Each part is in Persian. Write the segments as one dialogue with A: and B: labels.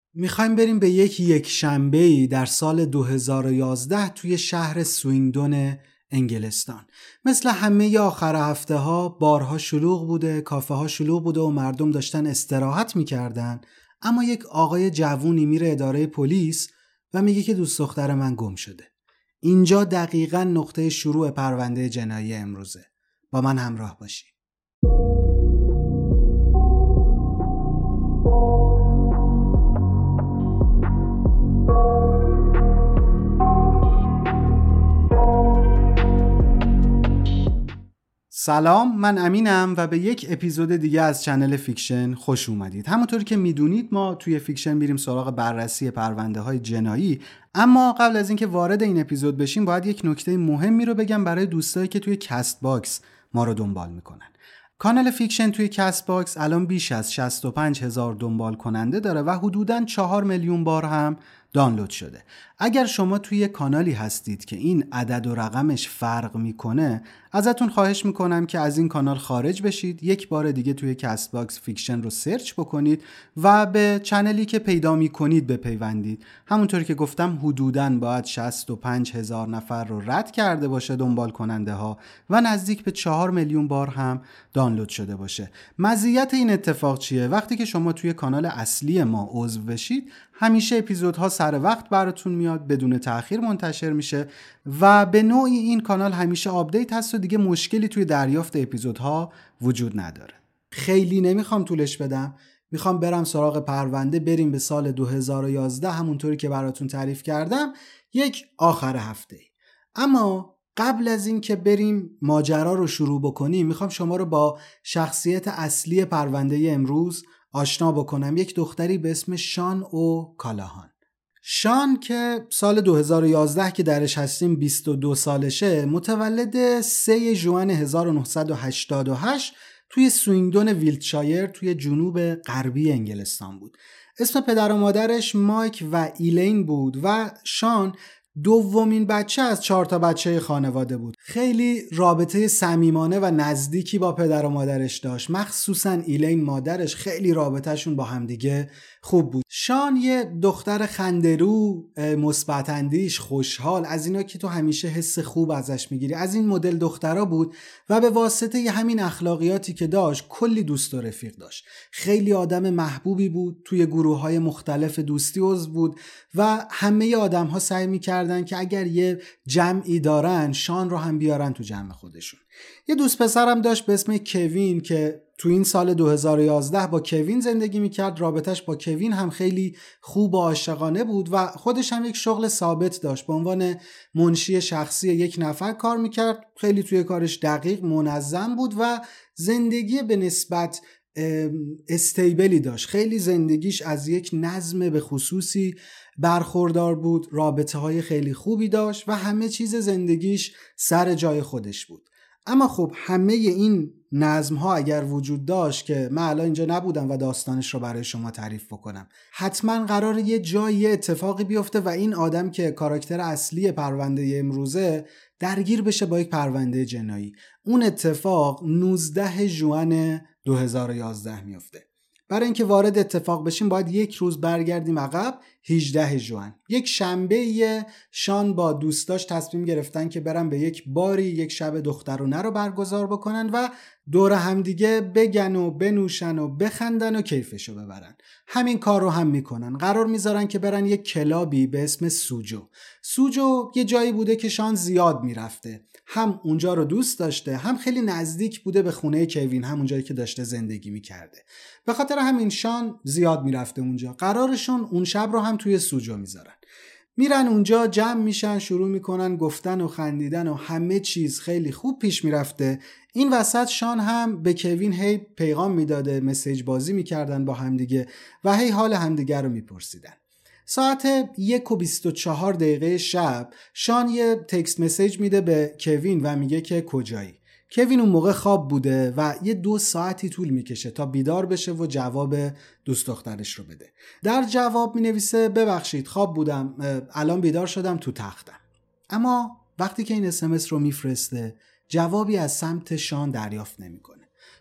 A: میخوایم بریم به یک شنبه‌ای در سال 2011 توی شهر سوینگدون انگلستان. مثل همه آخر هفته ها بارها شلوغ بوده، کافه ها شلوغ بوده و مردم داشتن استراحت میکردن، اما یک آقای جوونی میره اداره پلیس و میگه که دوست دختر من گم شده. اینجا دقیقاً نقطه شروع پرونده جنایی امروزه. با من همراه باشی. سلام، من امینم و به یک اپیزود دیگه از چنل فیکشن خوش اومدید. همونطوری که میدونید ما توی فیکشن میریم سراغ بررسی پرونده های جنایی، اما قبل از اینکه وارد این اپیزود بشیم باید یک نکته مهمی رو بگم برای دوستایی که توی کست باکس ما رو دنبال میکنن. کانال فیکشن توی کست باکس الان بیش از 65,000 دنبال کننده داره و حدوداً 4 میلیون بار هم دانلود شده. اگر شما توی کانالی هستید که این عدد و رقمش فرق میکنه، ازتون خواهش میکنم که از این کانال خارج بشید، یک بار دیگه توی کست باکس فیکشن رو سرچ بکنید و به چنلی که پیدا میکنید بپیوندید. همونطوری که گفتم حدوداً باید 65,000 نفر رو رد کرده باشه دنبال کننده ها و نزدیک به 4 میلیون بار هم دانلود شده باشه. مزیت این اتفاق چیه؟ وقتی که شما توی کانال اصلی ما عضو بشید، همیشه اپیزودها سر وقت براتون میاد، بدون تأخیر منتشر میشه و به نوعی این کانال همیشه آپدیت هست و دیگه مشکلی توی دریافت اپیزودها وجود نداره. خیلی نمیخوام طولش بدم، میخوام برم سراغ پرونده. بریم به سال 2011 همونطوری که براتون تعریف کردم، یک آخر هفته. اما قبل از این که بریم ماجرا رو شروع بکنیم، میخوام شما رو با شخصیت اصلی پرونده امروز آشنا بکنم. یک دختری به اسم شان او کالاهان. شان که سال 2011 که درش هستیم 22 سالشه، متولد 3 ژوئن 1988 توی سوینگدون ویلتشایر توی جنوب غربی انگلستان بود. اسم پدر و مادرش مایک و ایلین بود و شان دومین بچه از 4 تا بچه خانواده بود. خیلی رابطه صمیمانه و نزدیکی با پدر و مادرش داشت، مخصوصا ایلین مادرش. خیلی رابطهشون با همدیگه خوب بود. شان یه دختر خنده‌رو، مثبت اندیش، خوشحال، از اینا که تو همیشه حس خوب ازش میگیری، از این مدل دخترا بود و به واسطه همین اخلاقیاتی که داشت کلی دوست و رفیق داشت. خیلی آدم محبوبی بود، توی گروه‌های مختلف دوستی عضو بود و همه آدم‌ها سعی می‌کردن که اگر یه جمعی دارن شان رو هم بیارن تو جمع خودشون. یه دوست پسرم داشت به اسم کوین که تو این سال 2011 با کوین زندگی میکرد. رابطش با کوین هم خیلی خوب و عاشقانه بود و خودش هم یک شغل ثابت داشت. به عنوان منشی شخصی یک نفر کار میکرد. خیلی توی کارش دقیق، منظم بود و زندگی به نسبت استیبلی داشت. خیلی زندگیش از یک نظم به خصوصی برخوردار بود، رابطه های خیلی خوبی داشت و همه چیز زندگیش سر جای خودش بود. اما خب همه این نظم ها اگر وجود داشت که من الان اینجا نبودم و داستانش رو برای شما تعریف بکنم، حتما قراره یه جایی اتفاقی بیفته و این آدم که کاراکتر اصلی پرونده امروزه درگیر بشه با یک پرونده جنایی. اون اتفاق 19 ژوئن 2011 میفته. برای اینکه وارد اتفاق بشیم باید یک روز برگردیم عقب. 18 ژوئن، یک شنبه، شان با دوستاش تصمیم گرفتن که برن به یک باری یک شب دخترونه رو برگزار بکنن و دور همدیگه بگن و بنوشن و بخندن و کیفشو ببرن. همین کار رو هم میکنن. قرار میذارن که برن یک کلابی به اسم سوجو یه جایی بوده که شان زیاد میرفته، هم اونجا رو دوست داشته، هم خیلی نزدیک بوده به خونه کوین، هم اونجایی که داشته زندگی میکرده. به خاطر همین شان زیاد میرفته اونجا. قرارشون اون شب رو هم توی سوجو میذارن. میرن اونجا، جمع میشن، شروع میکنن گفتن و خندیدن و همه چیز خیلی خوب پیش میرفته. این وسط شان هم به کوین هی پیغام میداده، مسیج بازی میکردن با همدیگه و هی حال همدیگه رو میپرسیدن. ساعت 1:24 شب شان یه تکست مسیج میده به کوین و میگه که کجایی. کوین اون موقع خواب بوده و یه 2 ساعتی طول میکشه تا بیدار بشه و جواب دوست دخترش رو بده. در جواب مینویسه ببخشید خواب بودم، الان بیدار شدم تو تختم. اما وقتی که این SMS رو میفرسته جوابی از سمت شان دریافت نمیکنه.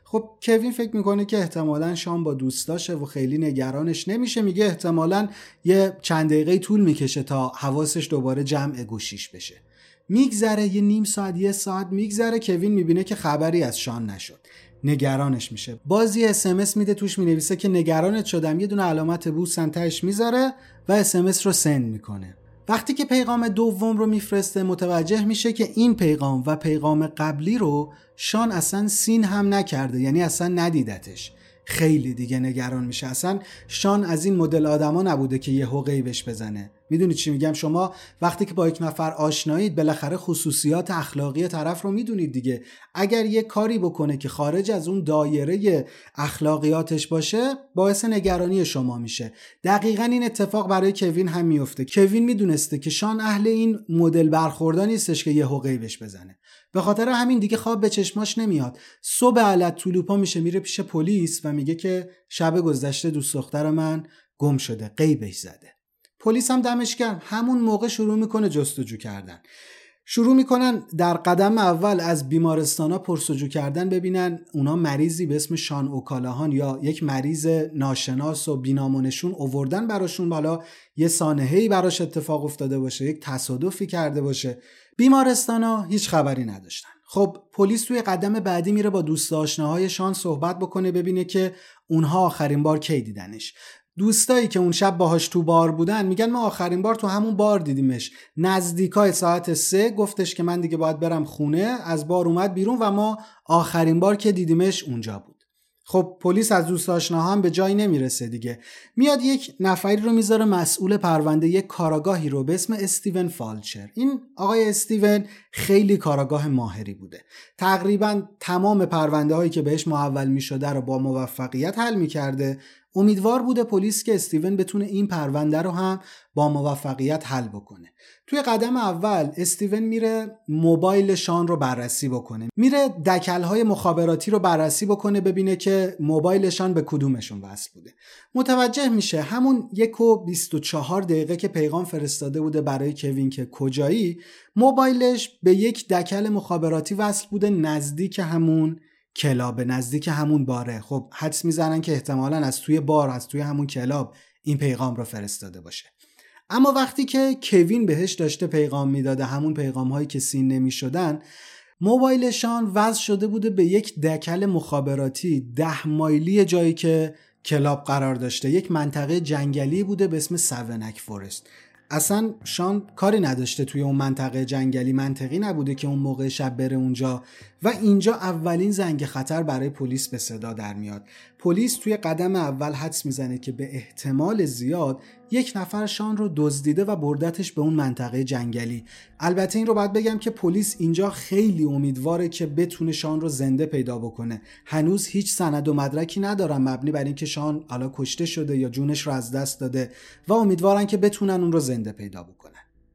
A: خب کوین فکر میکنه که احتمالاً شان با دوستاشه و خیلی نگرانش نمیشه، میگه احتمالاً یه چند دقیقه طول میکشه تا حواسش دوباره جمع گوشیش بشه. میگذره یه نیم ساعت، یه ساعت میگذره، کوین میبینه که خبری از شان نشد. نگرانش میشه. باز یه SMS میده، توش مینویسه که نگرانت شدم، یه دونه علامت بوس تهش میذاره و SMS رو سند میکنه. وقتی که پیغام دوم رو میفرسته متوجه میشه که این پیغام و پیغام قبلی رو شان اصلا سین هم نکرده، یعنی اصلا ندیدتش. خیلی دیگه نگران میشه. اصلا شان از این مدل آدما نبوده که یهو غیبش بزنه. میدونید چی میگم؟ شما وقتی که با یک نفر آشنایید بالاخره خصوصیات اخلاقی طرف رو میدونید دیگه. اگر یه کاری بکنه که خارج از اون دایره اخلاقیاتش باشه باعث نگرانی شما میشه. دقیقاً این اتفاق برای کوین هم میفته. کوین میدونسته که شان اهل این مدل برخوردار نیستش که یهو غیبش بزنه. به خاطر همین دیگه خواب به چشماش نمیاد. صبح علت طلوپا میشه، میره پیش پلیس و میگه که شب گذشته دوست دختر من گم شده، غیبش زده. پلیس هم دمش گرم همون موقع شروع میکنه جستجو کردن. شروع میکنن در قدم اول از بیمارستانا پرسجو کردن ببینن اونا مریضی به اسم شان اوکالاهان یا یک مریض ناشناس و بی‌نام آوردن براشون، بالا یه سانحه‌ای براش اتفاق افتاده باشه، یک تصادفی کرده باشه. بیمارستانا هیچ خبری نداشتن. خب پلیس توی قدم بعدی میره با دوست آشناهای شان صحبت بکنه ببینه که اونها آخرین بار کی دیدنش. دوستایی که اون شب باهاش تو بار بودن میگن ما آخرین بار تو همون بار دیدیمش، نزدیکای ساعت 3 گفتش که من دیگه باید برم خونه، از بار اومد بیرون و ما آخرین بار که دیدیمش اونجا بود. خب پلیس از دوست آشناها هم به جایی نمیرسه دیگه. میاد یک نفری رو میذاره مسئول پرونده یک کاراگاهی رو به اسم استیون فالچر. این آقای استیون خیلی کاراگاه ماهری بوده. تقریبا تمام پرونده هایی که بهش محول میشده رو با موفقیت حل میکرده. امیدوار بوده پلیس که استیون بتونه این پرونده رو هم با موفقیت حل بکنه. توی قدم اول استیون میره موبایل شان رو بررسی بکنه، میره دکل‌های مخابراتی رو بررسی بکنه ببینه که موبایل شان به کدومشون وصل بوده. متوجه میشه همون 1:24 دقیقه که پیغام فرستاده بوده برای کوین که کجایی، موبایلش به یک دکل مخابراتی وصل بوده نزدیک همون کلاب، نزدیک همون باره. خب حدس میزنن که احتمالاً از توی بار، از توی همون کلاب این پیغام رو فرستاده باشه. اما وقتی که کوین بهش داشته پیغام میداده، همون پیغام هایی که سین نمی شدن، موبایلشان وصل شده بوده به یک دکل مخابراتی 10 مایلی جایی که کلاب قرار داشته. یک منطقه جنگلی بوده به اسم سونک فورست. اصلا شان کاری نداشته توی اون منطقه جنگلی، منطقی نبوده که اون موقع شب بره اونجا و اینجا اولین زنگ خطر برای پلیس به صدا در میاد. پلیس توی قدم اول حدس میزنه که به احتمال زیاد یک نفر شان رو دزدیده و بردتش به اون منطقه جنگلی. البته این رو باید بگم که پلیس اینجا خیلی امیدواره که بتونه شان رو زنده پیدا بکنه. هنوز هیچ سند و مدرکی ندارن مبنی بر اینکه شان حالا کشته شده یا جونش رو از دست داده و امیدوارن که بتونن اون رو زنده پیدا بکنن.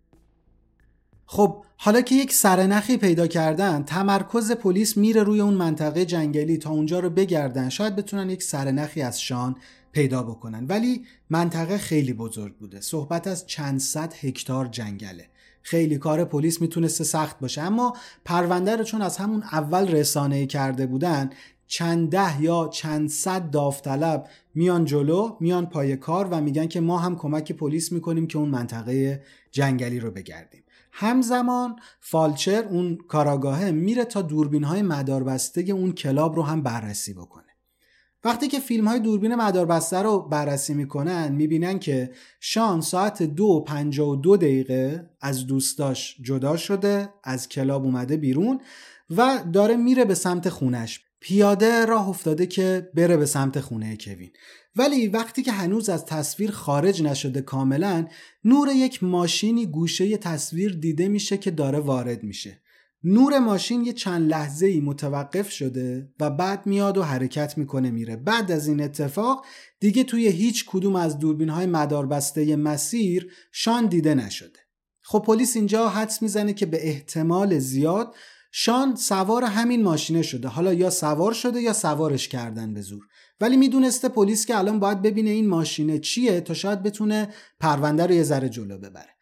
A: خب حالا که یک سرنخی پیدا کردن، تمرکز پلیس میره روی اون منطقه جنگلی تا اونجا رو بگردن، شاید بتونن یک سرنخی از شان پیدا بکنن. ولی منطقه خیلی بزرگ بوده، صحبت از چند صد هکتار جنگله. خیلی کار پلیس میتونسته سخت باشه، اما پرونده رو چون از همون اول رسانه‌ای کرده بودن، چند ده یا چند صد داوطلب میان جلو، میان پای کار و میگن که ما هم کمک پلیس میکنیم که اون منطقه جنگلی رو بگردیم. همزمان فالچر اون کاراگاهه میره تا دوربین‌های مداربسته اون کلاب رو هم بررسی بکنه. وقتی که فیلم‌های دوربین مداربسته رو بررسی میکنن میبینن که شان ساعت 2:52 از دوستاش جدا شده، از کلاب اومده بیرون و داره میره به سمت خونش. پیاده راه افتاده که بره به سمت خونه کوین. ولی وقتی که هنوز از تصویر خارج نشده کاملا، نور یک ماشینی گوشه تصویر دیده میشه که داره وارد میشه. نور ماشین یه چند لحظه‌ای متوقف شده و بعد میاد و حرکت میکنه میره. بعد از این اتفاق دیگه توی هیچ کدوم از دوربین‌های مداربسته مسیر شان دیده نشده. خب پلیس اینجا حدس میزنه که به احتمال زیاد شان سوار همین ماشینه شده. حالا یا سوار شده یا سوارش کردن به زور. ولی میدونسته پلیس که الان باید ببینه این ماشینه چیه تا شاید بتونه پرونده رو یه ذره جلو ببره.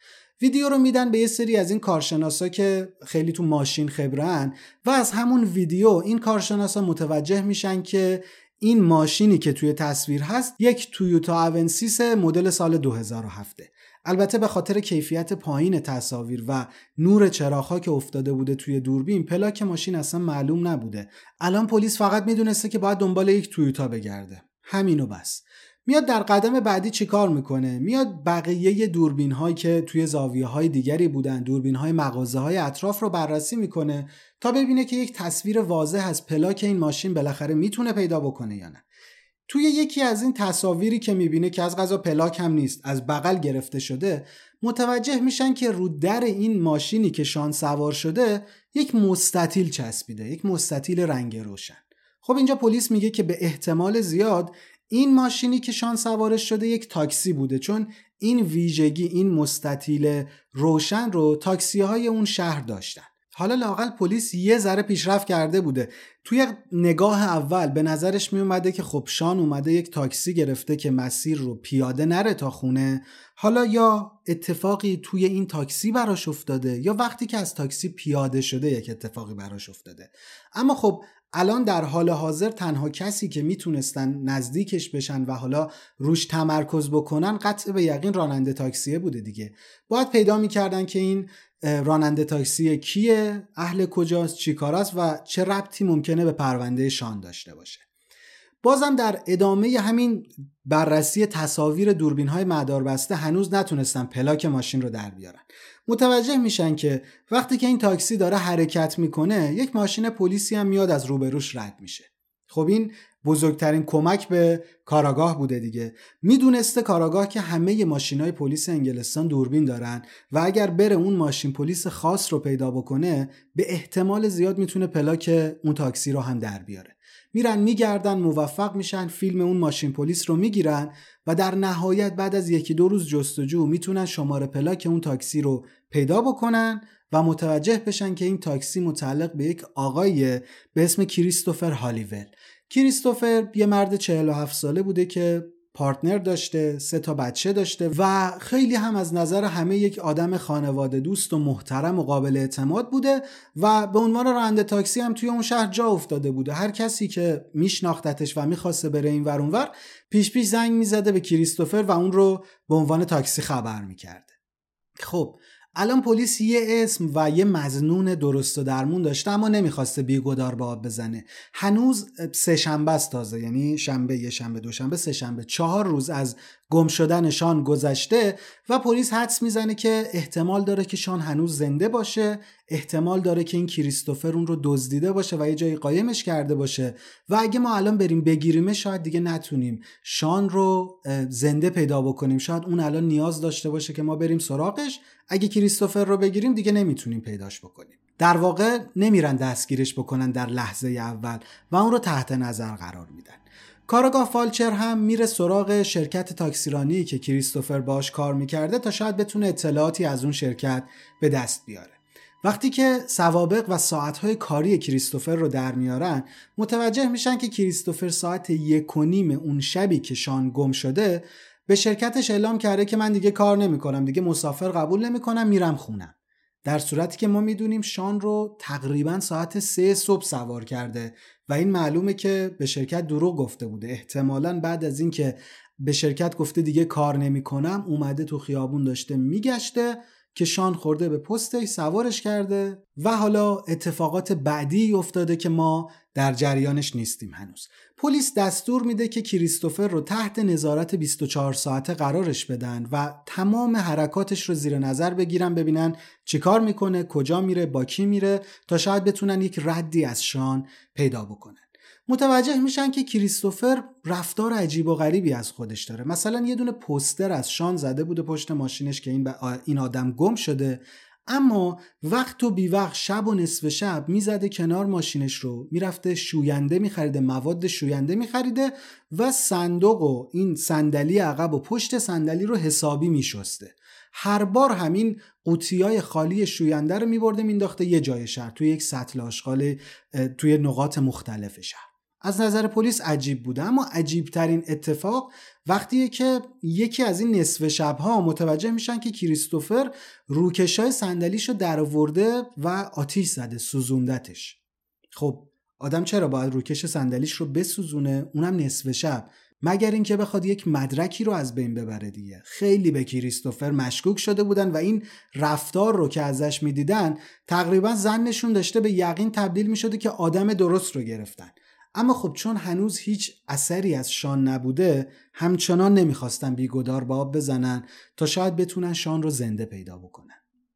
A: ویدیو رو میدن به یه سری از این کارشناسا که خیلی تو ماشین خبرن و از همون ویدیو این کارشناسا متوجه میشن که این ماشینی که توی تصویر هست یک تویوتا اونسیس مدل سال 2007. البته به خاطر کیفیت پایین تصاویر و نور چراغ‌ها که افتاده بوده توی دوربین پلاک ماشین اصلا معلوم نبوده. الان پلیس فقط میدونسته که باید دنبال یک تویوتا بگرده. همینو بس. میاد در قدم بعدی چیکار میکنه؟ میاد بقیه دوربین هایی که توی زاویه های دیگری بودن، دوربین های مغازه های اطراف رو بررسی میکنه تا ببینه که یک تصویر واضح از پلاک این ماشین بالاخره میتونه پیدا بکنه یا نه. توی یکی از این تصاویری که میبینه که از قضا پلاک هم نیست، از بغل گرفته شده، متوجه میشن که رو در این ماشینی که شان سوار شده یک مستطیل چسبیده، یک مستطیل رنگ روشن. خب اینجا پلیس میگه که به احتمال زیاد این ماشینی که شان سوارش شده یک تاکسی بوده، چون این ویژگی، این مستطیل روشن رو تاکسی‌های اون شهر داشتن. حالا لااقل پلیس یه ذره پیشرفت کرده بوده. توی نگاه اول به نظرش می اومده که خب شان اومده یک تاکسی گرفته که مسیر رو پیاده نره تا خونه، حالا یا اتفاقی توی این تاکسی براش افتاده یا وقتی که از تاکسی پیاده شده یک اتفاقی براش افتاده. اما خب الان در حال حاضر تنها کسی که میتونستن نزدیکش بشن و حالا روش تمرکز بکنن قطع به یقین راننده تاکسیه بوده دیگه. باید پیدا میکردن که این راننده تاکسی کیه، اهل کجاست، چی کاراست و چه ربطی ممکنه به پرونده شان داشته باشه. بازم در ادامه همین بررسی تصاویر دوربین‌های مداربسته هنوز نتونستن پلاک ماشین رو در بیارن. متوجه میشن که وقتی که این تاکسی داره حرکت میکنه یک ماشین پلیسی هم میاد از روبروش رد میشه. خب این بزرگترین کمک به کاراگاه بوده دیگه. میدونسته کاراگاه که همه ماشینای پلیس انگلستان دوربین دارن و اگر بره اون ماشین پلیس خاص رو پیدا بکنه به احتمال زیاد میتونه پلاک اون تاکسی رو هم در بیاره. میرن میگردن، موفق میشن، فیلم اون ماشین پلیس رو میگیرن و در نهایت بعد از 1-2 روز جستجو میتونن شماره پلاک اون تاکسی رو پیدا بکنن و متوجه بشن که این تاکسی متعلق به یک آقای به اسم کریستوفر هالیول. کریستوفر یه مرد 47 ساله بوده که پارتنر داشته، 3 بچه داشته و خیلی هم از نظر همه یک آدم خانواده دوست و محترم و قابل اعتماد بوده و به عنوان راننده تاکسی هم توی اون شهر جا افتاده بوده. هر کسی که میشناختتش و میخواسته بره این ور اون ور پیش زنگ میزده به کریستوفر و اون رو به عنوان تاکسی خبر میکرده. خب الان پلیس یه اسم و یه مظنون درست و درمون داشته اما نمیخواسته بیگدار به آب بزنه. هنوز 3 شنبه است تازه، یعنی شنبه، یه شنبه، دوشنبه، 3 شنبه، 4 روز از گم شدن شان گذشته و پلیس حدس میزنه که احتمال داره که شان هنوز زنده باشه، احتمال داره که این کریستوفر اون رو دزدیده باشه و یه جایی قایمش کرده باشه و اگه ما الان بریم بگیریمش شاید دیگه نتونیم شان رو زنده پیدا بکنیم. شاید اون الان نیاز داشته باشه که ما بریم سراغش. اگه کریستوفر رو بگیریم دیگه نمیتونیم پیداش بکنیم. در واقع نمیرن دستگیرش بکنن در لحظه اول و اون رو تحت نظر قرار میدن. کارآگاه فالچر هم میره سراغ شرکت تاکسیرانی که کریستوفر باش کار میکرده تا شاید بتونه اطلاعاتی از اون شرکت به دست بیاره. وقتی که سوابق و ساعتهای کاری کریستوفر رو در میارن متوجه میشن که کریستوفر ساعت 1:30 اون شبی که شان گم شده به شرکتش اعلام کرده که من دیگه کار نمیکنم، دیگه مسافر قبول نمیکنم، میرم خونم. در صورتی که ما میدونیم شان رو تقریبا ساعت 3 صبح سوار کرده و این معلومه که به شرکت دروغ گفته بوده. احتمالاً بعد از این که به شرکت گفته دیگه کار نمیکنم اومده تو خیابون داشته میگشته که شان خورده به پستش، سوارش کرده و حالا اتفاقات بعدی افتاده که ما در جریانش نیستیم هنوز. پلیس دستور میده که کریستوفر رو تحت نظارت 24 ساعته قرارش بدن و تمام حرکاتش رو زیر نظر بگیرن، ببینن چیکار میکنه، کجا میره، با کی میره، تا شاید بتونن یک ردی از شان پیدا بکنن. متوجه میشن که کریستوفر رفتار عجیب و غریبی از خودش داره. مثلا یه دونه پوستر از شان زده بوده پشت ماشینش که این آدم گم شده، اما وقت و بی وقت، شب و نصف شب میزده کنار ماشینش رو، میرفته شوینده میخریده، مواد شوینده میخریده و صندوق و این صندلی عقب و پشت صندلی رو حسابی میشسته. هر بار همین قوطیای خالی شوینده رو میبرده مینداخته یه جای شهر، توی یک سطل آشغال توی نقاط مختلف شهر. از نظر پلیس عجیب بوده، اما عجیب ترین اتفاق وقتیه که یکی از این نصف شب‌ها متوجه میشن که کریستوفر روکشای صندلیشو درآورده و آتیش زده، سوزوندتش. خب آدم چرا باید روکش صندلیش رو بسوزونه، اونم نصف شب؟ مگر اینکه بخواد یک مدرکی رو از بین ببره دیگه. خیلی به کریستوفر مشکوک شده بودن و این رفتار رو که ازش میدیدن تقریبا ظنشون داشته به یقین تبدیل میشده که آدم درست رو گرفتن. اما خب چون هنوز هیچ اثری از شان نبوده، همچنان نمیخواستن بیگدار به آب بزنن تا شاید بتونن شان رو زنده پیدا بکنن.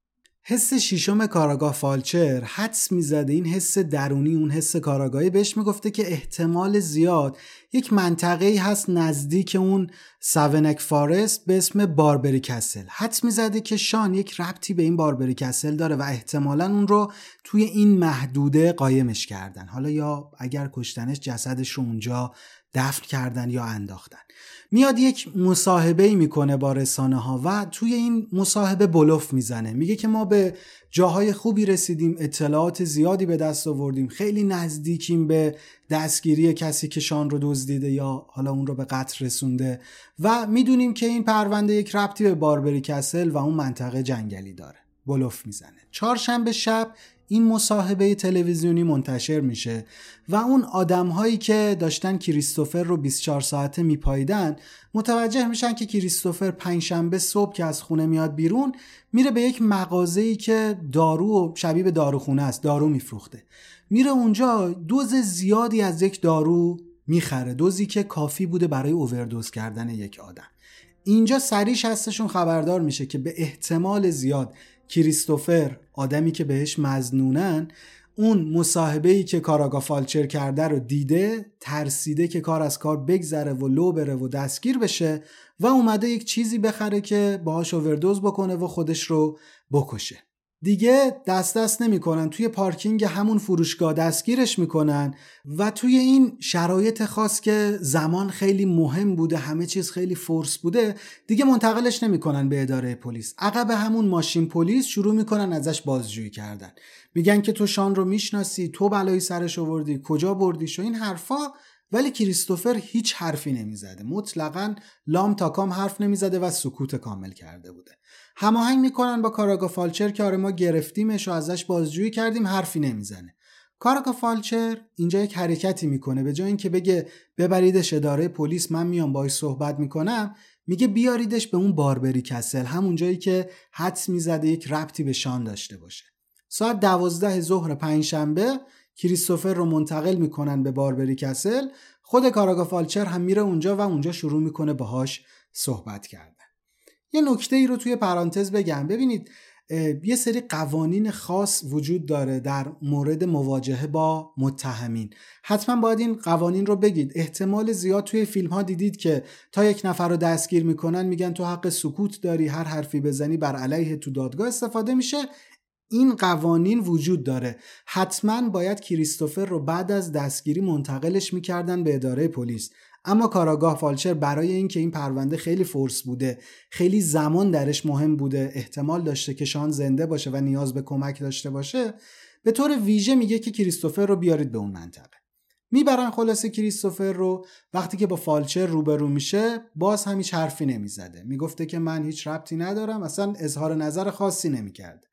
A: حس شیشم کاراگاه فالچر حدس میزده، این حس درونی، اون حس کاراگاهی بهش میگفته که احتمال زیاد یک منطقه‌ای هست نزدیک اون ساونک فارست به اسم باربری کسل. حدس میزده که شان یک ربطی به این باربری کسل داره و احتمالاً اون رو توی این محدوده قایمش کردن. حالا یا اگر کشتنش جسدش رو اونجا دفن کردن یا انداختن. میاد یک مصاحبه‌ای میکنه با رسانه‌ها و توی این مصاحبه بلوف میزنه. میگه که ما به جاهای خوبی رسیدیم، اطلاعات زیادی به دست آوردیم، خیلی نزدیکیم به دستگیری کسی که شان رو دزدیده یا حالا اون رو به قتل رسونده و میدونیم که این پرونده یک ربطی به باربری کسل و اون منطقه جنگلی داره. بلوف میزنه. چهارشنبه شب این مصاحبه تلویزیونی منتشر میشه و اون آدم‌هایی که داشتن کریستوفر رو 24 ساعته میپاییدن متوجه میشن که کریستوفر پنجشنبه صبح که از خونه میاد بیرون، میره به یک مغازه‌ای که دارو شبیه به داروخونه است، دارو میفروخته. میره اونجا دوز زیادی از یک دارو میخره، دوزی که کافی بوده برای اووردوز کردن یک آدم. اینجا سریش هستشون خبردار میشه که به احتمال زیاد کریستوفر، آدمی که بهش مظنونن، اون مصاحبه‌ای که کاراگاه فالچر کرده رو دیده، ترسیده که کار از کار بگذره و لو بره و دستگیر بشه و اومده یک چیزی بخره که باهاش اووردوز بکنه و خودش رو بکشه. دیگه دست نمی‌کنن، توی پارکینگ همون فروشگاه دستگیرش میکنن و توی این شرایط خاص که زمان خیلی مهم بوده، همه چیز خیلی فورس بوده، دیگه منتقلش نمیکنن به اداره پلیس. عقب همون ماشین پلیس شروع میکنن ازش بازجویی کردن. میگن که تو شان رو میشناسی، تو بلایی سرش آوردی، کجا بردیش و این حرفا. ولی کریستوفر هیچ حرفی نمیزده، مطلقاً لام تا کام حرف نمیزده و سکوت کامل کرده بوده. هماهنگ میکنن با کاراگاه فالچر که آره ما گرفتیمش و ازش بازجویی کردیم، حرفی نمیزنه. کاراگاه فالچر اینجا یک حرکتی میکنه، به جای اینکه بگه ببریدش اداره پلیس من میام باهاش صحبت میکنم، میگه بیاریدش به اون باربری کسل، همون جایی که حدس میزده یک ربطی به شان داشته باشه. ساعت 12 ظهر پنجشنبه کریستوفر رو منتقل میکنن به باربری کسل. خود کاراگاه فالچر هم میره اونجا و اونجا شروع میکنه باهاش صحبت کردن. یه نکته ای رو توی پرانتز بگم، ببینید یه سری قوانین خاص وجود داره در مورد مواجهه با متهمین. حتما باید این قوانین رو بگید. احتمال زیاد توی فیلم ها دیدید که تا یک نفر رو دستگیر میکنن میگن تو حق سکوت داری، هر حرفی بزنی بر علیه تو دادگاه استفاده میشه. این قوانین وجود داره. حتما باید کریستوفر رو بعد از دستگیری منتقلش میکردن به اداره پلیس، اما کاراگاه فالچر برای اینکه این پرونده خیلی فورس بوده، خیلی زمان درش مهم بوده، احتمال داشته که شان زنده باشه و نیاز به کمک داشته باشه، به طور ویژه میگه که کریستوفر رو بیارید به اون منطقه. میبرن خلاصه کریستوفر رو. وقتی که با فالچر روبرو میشه باز هم هیچ حرفی نمیزده، میگفته که من هیچ ربطی ندارم، اصلا اظهار نظر خاصی نمیکرد.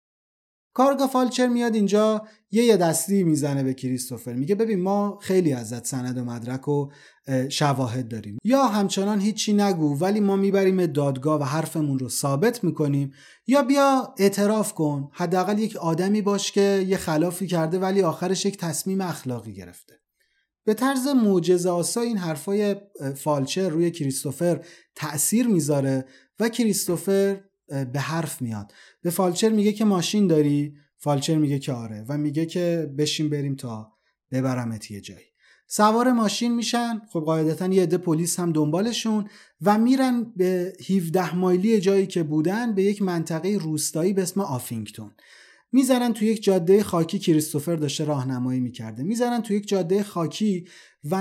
A: کاراگاه فالچر میاد اینجا یه دستی میزنه به کریستوفر، میگه ببین ما خیلی ازت سند و مدرک و شواهد داریم، یا همچنان هیچی نگو ولی ما میبریم دادگاه و حرفمون رو ثابت میکنیم، یا بیا اعتراف کن، حداقل یک آدمی باش که یه خلافی کرده ولی آخرش یک تصمیم اخلاقی گرفته. به طرز معجزه‌آسا این حرفای فالچر روی کریستوفر تأثیر میذاره و کریستوفر به حرف میاد. به فالچر میگه که ماشین داری؟ فالچر میگه که آره و میگه که بشین بریم تا ببرمت یه جایی. سوار ماشین میشن. خب قاعدتا یه عده پلیس هم دنبالشون و میرن به 17 مایلی جایی که بودن به یک منطقه روستایی به اسم آفینگتون. میزنن تو یک جاده خاکی، کریستوفر داشته راهنمایی میکرده، میزنن تو یک جاده خاکی و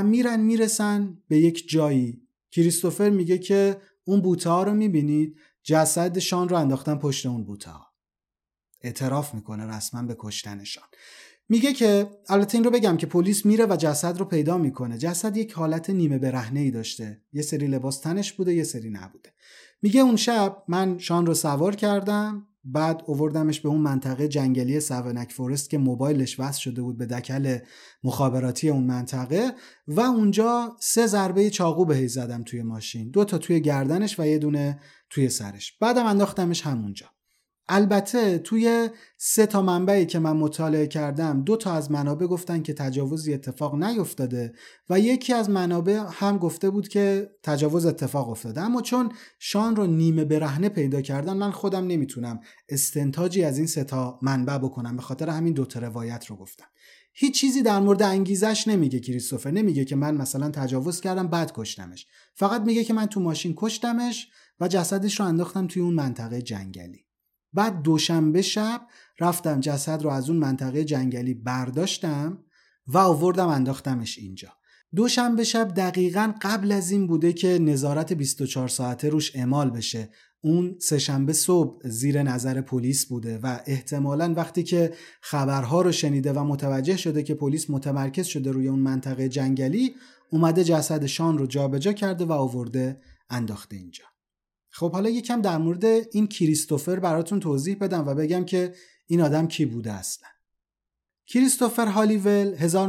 A: میرسن به یک جایی. کریستوفر میگه که اون بوته ها رو میبینید؟ جسد شان رو انداختن پشت اون بوته ها. اعتراف میکنه رسما به کشتن شان. میگه که البته این رو بگم که پلیس میره و جسد رو پیدا میکنه. جسد یک حالت نیمه برهنه‌ای داشته، یه سری لباس تنش بوده یه سری نبوده. میگه اون شب من شان رو سوار کردم، بعد آوردمش به اون منطقه جنگلی سونک فورست که موبایلش وصل شده بود به دکل مخابراتی اون منطقه و اونجا 3 ضربه چاقو بهش زدم توی ماشین، 2 تا توی گردنش و 1 دونه توی سرش. بعدم انداختمش همونجا. البته توی 3 تا منبعی که من مطالعه کردم 2 تا از منابع گفتن که تجاوزی اتفاق نیفتاده و یکی از منابع هم گفته بود که تجاوز اتفاق افتاده. اما چون شان رو نیمه برهنه پیدا کردن من خودم نمیتونم استنتاجی از این 3 تا منبع بکنم، به خاطر همین 2 تا روایت رو گفتم. هیچ چیزی در مورد انگیزش نمیگه کریستوفر، نمیگه که من مثلا تجاوز کردم بعد کشتمش، فقط میگه که من تو ماشین کشتمش و جسدش رو انداختم توی اون منطقه جنگلی. بعد دوشنبه شب رفتم جسد رو از اون منطقه جنگلی برداشتم و آوردم انداختمش اینجا. دوشنبه شب دقیقاً قبل از این بوده که نظارت 24 ساعته روش اعمال بشه. اون سه‌شنبه صبح زیر نظر پلیس بوده و احتمالاً وقتی که خبرها رو شنیده و متوجه شده که پلیس متمرکز شده روی اون منطقه جنگلی، اومده جسد شان رو جابجا کرده و آورده انداخته اینجا. خب حالا یکم در مورد این کریستوفر براتون توضیح بدم و بگم که این آدم کی بوده اصلا. کریستوفر هالیول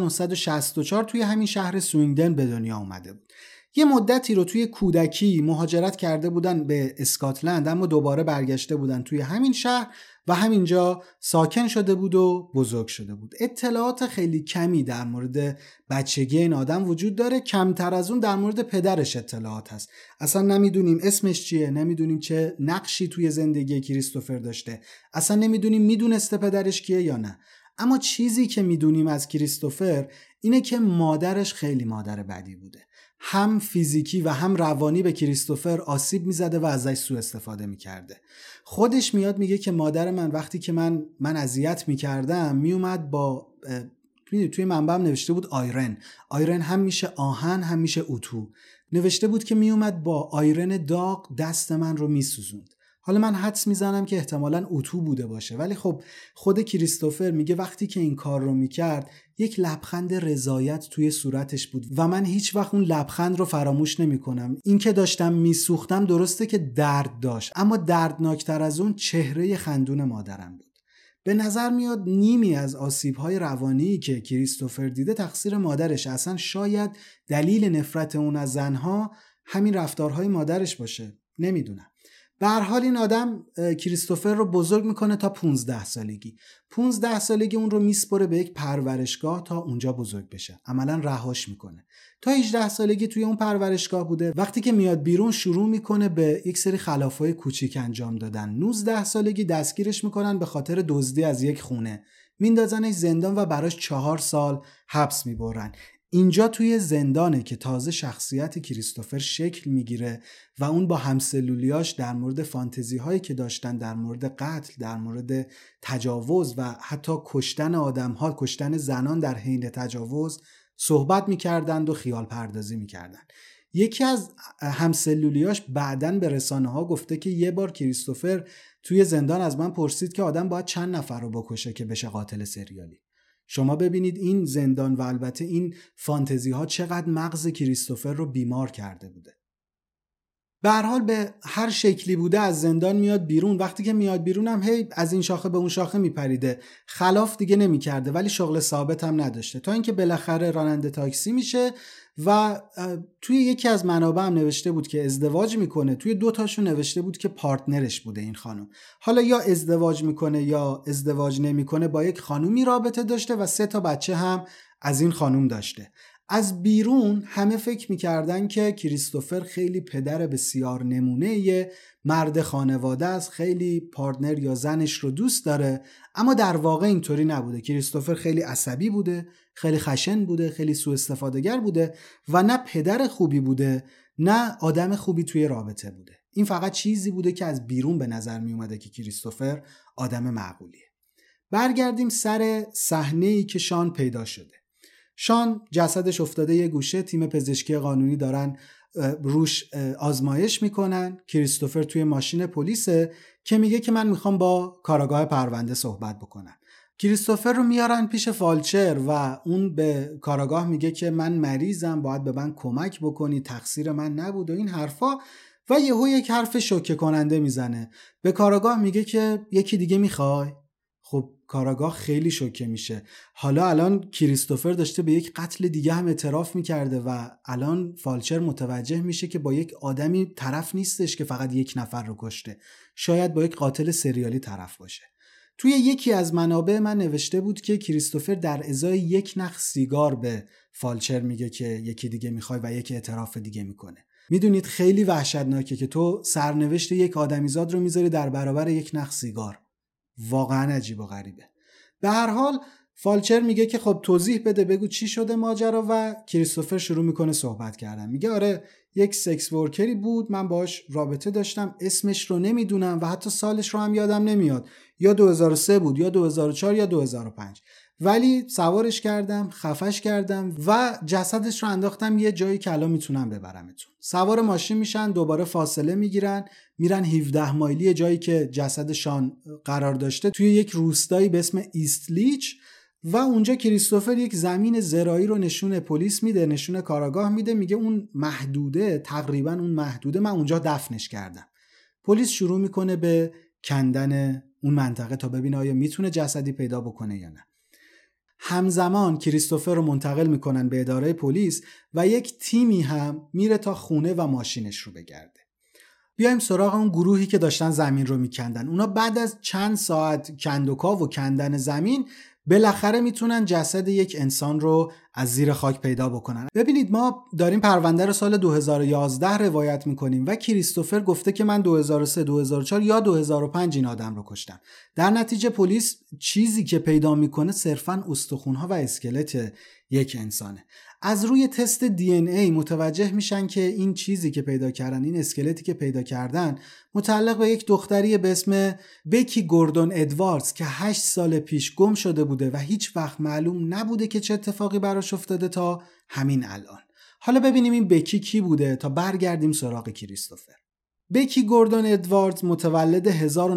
A: 1964 توی همین شهر سویندن به دنیا اومده بود. یه مدتی رو توی کودکی مهاجرت کرده بودن به اسکاتلند، اما دوباره برگشته بودن توی همین شهر و همینجا ساکن شده بود و بزرگ شده بود. اطلاعات خیلی کمی در مورد بچگی این آدم وجود داره، کمتر از اون در مورد پدرش اطلاعات هست. اصلا نمیدونیم اسمش چیه، نمیدونیم چه نقشی توی زندگی کریستوفر داشته، اصلا نمیدونیم میدونسته پدرش کیه یا نه. اما چیزی که میدونیم از کریستوفر اینه که مادرش خیلی مادر بدی بوده. هم فیزیکی و هم روانی به کریستوفر آسیب میزده و ازش سوء استفاده میکرده. خودش میاد میگه که مادر من وقتی که من اذیت میکردم میومد با توی منبعم نوشته بود آیرن هم میشه آهن هم میشه اتو، نوشته بود که میومد با آیرن داغ دست من رو میسوزوند. حالا من حدس میزنم که احتمالاً اتو بوده باشه، ولی خب خود کریستوفر میگه وقتی که این کار رو میکرد یک لبخند رضایت توی صورتش بود و من هیچ وقت اون لبخند رو فراموش نمیکنم. این که داشتم میسوختم درسته که درد داشت، اما دردناکتر از اون چهره خندون مادرم بود. به نظر میاد نیمی از آسیب‌های روانی که کریستوفر دیده تقصیر مادرش، اصلا شاید دلیل نفرت اون از زنها همین رفتارهای مادرش باشه، نمیدونم. به هر حال این آدم کریستوفر رو بزرگ میکنه تا 15 سالگی. 15 سالگی اون رو میسپره به یک پرورشگاه تا اونجا بزرگ بشه. عملاً رهاش میکنه. تا 18 سالگی توی اون پرورشگاه بوده. وقتی که میاد بیرون شروع میکنه به یک سری خلافای کوچیک انجام دادن. 19 سالگی دستگیرش میکنن به خاطر دزدی از یک خونه. میندازنش زندان و براش 4 سال حبس میبرن. اینجا توی زندانه که تازه شخصیت کریستوفر شکل میگیره و اون با همسلولیاش در مورد فانتزی هایی که داشتن در مورد قتل، در مورد تجاوز و حتی کشتن آدم ها، کشتن زنان در حین تجاوز صحبت میکردند و خیال پردازی میکردن. یکی از همسلولیاش بعدن به رسانه ها گفته که یه بار کریستوفر توی زندان از من پرسید که آدم باید چند نفر رو بکشه که بشه قاتل سریالی. شما ببینید این زندان و البته این فانتزی ها چقدر مغز کریستوفر رو بیمار کرده بوده. به هر حال به هر شکلی بوده از زندان میاد بیرون. وقتی که میاد بیرون هم هی از این شاخه به اون شاخه میپریده، خلاف دیگه نمیکرده ولی شغل ثابت هم نداشته، تا اینکه بالاخره راننده تاکسی میشه و توی یکی از منابع هم نوشته بود که ازدواج میکنه. توی 2 تاشون نوشته بود که پارتنرش بوده این خانم. حالا یا ازدواج میکنه یا ازدواج نمیکنه، با یک خانومی رابطه داشته و 3 تا بچه هم از این خانوم داشته. از بیرون همه فکر میکردن که کریستوفر خیلی پدر بسیار نمونه یه مرد خانواده است، خیلی پارتنر یا زنش رو دوست داره، اما در واقع اینطوری نبوده. کریستوفر خیلی عصبی بوده، خیلی خشن بوده، خیلی سوء استفاده‌گر بوده و نه پدر خوبی بوده نه آدم خوبی توی رابطه بوده. این فقط چیزی بوده که از بیرون به نظر می اومده که کریستوفر آدم معقولیه. برگردیم سر صحنه‌ای که شان پیدا شده. شان جسدش افتاده یه گوشه، تیم پزشکی قانونی دارن روش آزمایش میکنن. کریستوفر توی ماشین پلیسه که میگه که من میخوام با کاراگاه پرونده صحبت بکنم. کریستوفر رو میارن پیش فالچر و اون به کاراگاه میگه که من مریضم، باید به من کمک بکنی، تقصیر من نبود و این حرفا. و یهو یک حرف شوکه کننده میزنه، به کاراگاه میگه که یکی دیگه میخوای؟ خب کاراگاه خیلی شوکه میشه. حالا الان کریستوفر داشته به یک قتل دیگه هم اعتراف میکرده و الان فالچر متوجه میشه که با یک آدمی طرف نیستش که فقط یک نفر رو کشته، شاید با یک قاتل سریالی طرف باشه. توی یکی از منابع من نوشته بود که کریستوفر در ازای یک نخ سیگار به فالچر میگه که یکی دیگه میخوای و یک اعتراف دیگه میکنه. میدونید خیلی وحشتناکه که تو سرنوشت یک آدمیزاد رو میذاری در برابر یک نخ سیگار. واقعا عجیب و غریبه. به هر حال فالچر میگه که خب توضیح بده، بگو چی شده ماجرا. و کریستوفر شروع میکنه صحبت کردن. میگه آره یک سکس ورکری بود، من باهاش رابطه داشتم، اسمش رو نمیدونم و حتی سالش رو هم یادم نمیاد، یا 2003 بود یا 2004 یا 2005، ولی سوارش کردم، خفش کردم و جسدش رو انداختم یه جایی که الان میتونم ببرمتون. سوار ماشین میشن، دوباره فاصله میگیرن، میرن 17 مایلی جایی که جسد شان قرار داشته توی یک روستایی به اسم ایستلیچ و اونجا کریستوفر یک زمین زراعی رو نشون پلیس میده، نشون کاراگاه میده، میگه اون محدوده، تقریبا اون محدوده من اونجا دفنش کردم. پلیس شروع میکنه به کندن اون منطقه تا ببینه آیا میتونه جسدی پیدا بکنه یا نه. همزمان کریستوفر رو منتقل میکنن به اداره پلیس و یک تیمی هم میره تا خونه و ماشینش رو بگرده. بیایم سراغ اون گروهی که داشتن زمین رو میکندن. اونا بعد از چند ساعت کندوکاو و کندن زمین بالاخره میتونن جسد یک انسان رو از زیر خاک پیدا بکنن. ببینید ما داریم پرونده رو سال 2011 روایت میکنیم و کریستوفر گفته که من 2003 2004 یا 2005 این آدم رو کشتم. در نتیجه پلیس چیزی که پیدا میکنه صرفاً استخوان‌ها و اسکلت یک انسانه. از روی تست دی ان ای متوجه میشن که این چیزی که پیدا کردن، این اسکلتی که پیدا کردن، متعلق به یک دختری به اسم بکی گوردون ادواردز که 8 سال پیش گم شده بوده و هیچ وقت معلوم نبوده که چه اتفاقی براش افتاده تا همین الان. حالا ببینیم این بکی کی بوده تا برگردیم سراغ کریستوفر. بکی گوردون ادواردز متولد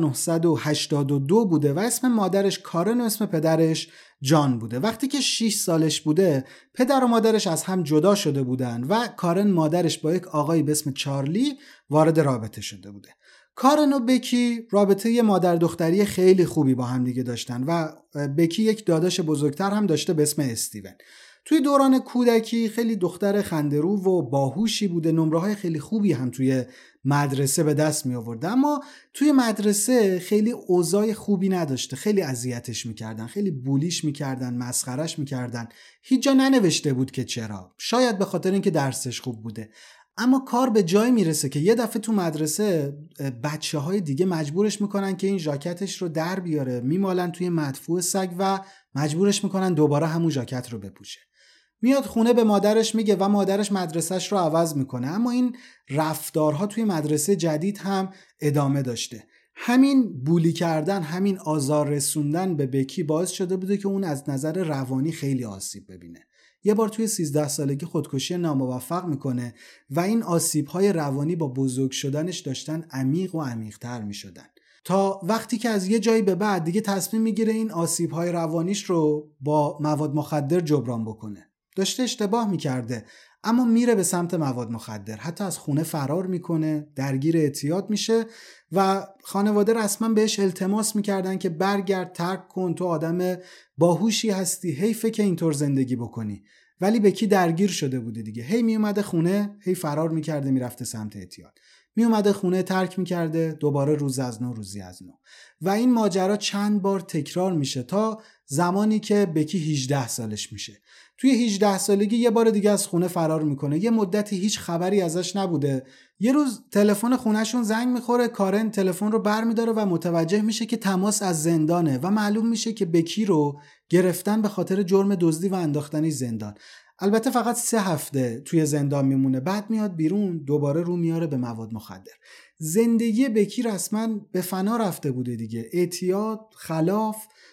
A: 1982 بوده و اسم مادرش کارن و اسم پدرش جان بوده. وقتی که 6 سالش بوده پدر و مادرش از هم جدا شده بودن و کارن مادرش با یک آقایی به اسم چارلی وارد رابطه شده بوده. کارن و بکی رابطه یه مادر دختری خیلی خوبی با هم دیگه داشتن و بکی یک داداش بزرگتر هم داشته به اسم استیون. توی دوران کودکی خیلی دختر خنده‌رو و باهوشی بوده، نمره‌های خیلی خوبی هم توی مدرسه به دست می آورده، اما توی مدرسه خیلی اوضاع خوبی نداشته، خیلی اذیتش میکردن، خیلی بولیش میکردن، مسخرش میکردن. هیچ جا ننوشته بود که چرا، شاید به خاطر اینکه درسش خوب بوده. اما کار به جای میرسه که یه دفعه تو مدرسه بچه‌های دیگه مجبورش میکنن که این ژاکتش رو در بیاره، میمالن توی مدفوع سگ و مجبورش میکنن دوباره همون ژاکت رو بپوشه. میاد خونه به مادرش میگه و مادرش مدرسهش رو عوض میکنه، اما این رفتارها توی مدرسه جدید هم ادامه داشته. همین بولی کردن، همین آزار رسوندن به بکی باعث شده بوده که اون از نظر روانی خیلی آسیب ببینه. یه بار توی 13 سالگی خودکشی ناموفق میکنه و این آسیب‌های روانی با بزرگ شدنش داشتن عمیق و عمیق‌تر میشدن تا وقتی که از یه جایی به بعد دیگه تصمیم میگیره این آسیب‌های روانیش رو با مواد مخدر جبران بکنه. داشته اشتباه میکرده اما میره به سمت مواد مخدر، حتی از خونه فرار میکنه، درگیر اعتیاد میشه و خانواده رسما بهش التماس میکردن که برگرد، ترک کن، تو آدم باهوشی هستی، حیفه که اینطور زندگی بکنی. ولی بکی درگیر شده بوده دیگه، هی میومده خونه، هی فرار میکرده، میرفته سمت اعتیاد، میومده خونه، ترک میکرده، دوباره روز از نو روزی از نو. و این ماجرا چند بار تکرار میشه تا زمانی که بکی 18 سالش میشه. توی 18 سالگی یه بار دیگه از خونه فرار میکنه. یه مدتی هیچ خبری ازش نبوده. یه روز تلفن خونهشون زنگ میخوره، کارن تلفن رو برمیداره و متوجه میشه که تماس از زندانه و معلوم میشه که بکی رو گرفتن به خاطر جرم دزدی و انداختنش زندان. البته فقط 3 هفته توی زندان میمونه، بعد میاد بیرون، دوباره رو میاره به مواد مخدر. زندگی بکی رسما به فنا رفته بوده دیگه، اعتیاد، خلاف،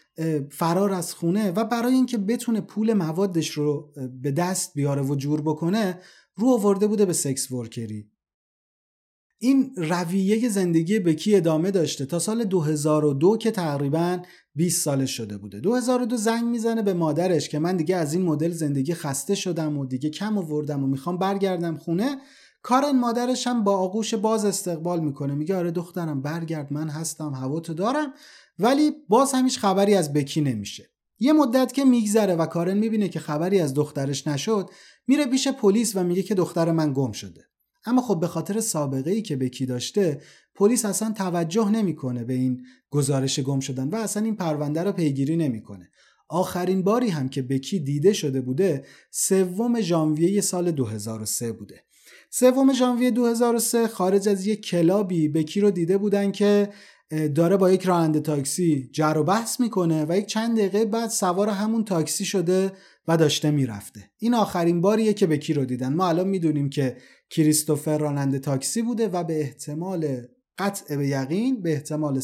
A: فرار از خونه و برای اینکه بتونه پول موادش رو به دست بیاره و جور بکنه رو آورده بوده به سکس ورکری. این رویه زندگی بکی ادامه داشته تا سال 2002 که تقریباً 20 سالش شده بوده. 2002 زنگ میزنه به مادرش که من دیگه از این مدل زندگی خسته شدم و دیگه کم آوردم و میخوام برگردم خونه. کارن مادرش هم با آغوش باز استقبال میکنه، میگه آره دخترم برگرد، من هستم، هواتو دارم. ولی باز هم هیچ خبری از بکی نمیشه. یه مدت که میگذره و کارن میبینه که خبری از دخترش نشد، میره پیش پلیس و میگه که دختر من گم شده. اما خب به خاطر سابقه‌ای که بکی داشته، پلیس اصلا توجه نمیکنه به این گزارش گم شدن و اصلا این پرونده رو پیگیری نمیکنه. آخرین باری هم که بکی دیده شده بوده 3 ژانویه سال 2003 بوده. 3 ژانویه 2003 خارج از یک کلابی بکی رو دیده بودن که داره با یک راننده تاکسی جر و بحث میکنه و یک چند دقیقه بعد سوار همون تاکسی شده و داشته میرفته. این آخرین باریه که بکی رو دیدن. ما الان میدونیم که کریستوفر راننده تاکسی بوده و به احتمال قطع به یقین، به احتمال 100%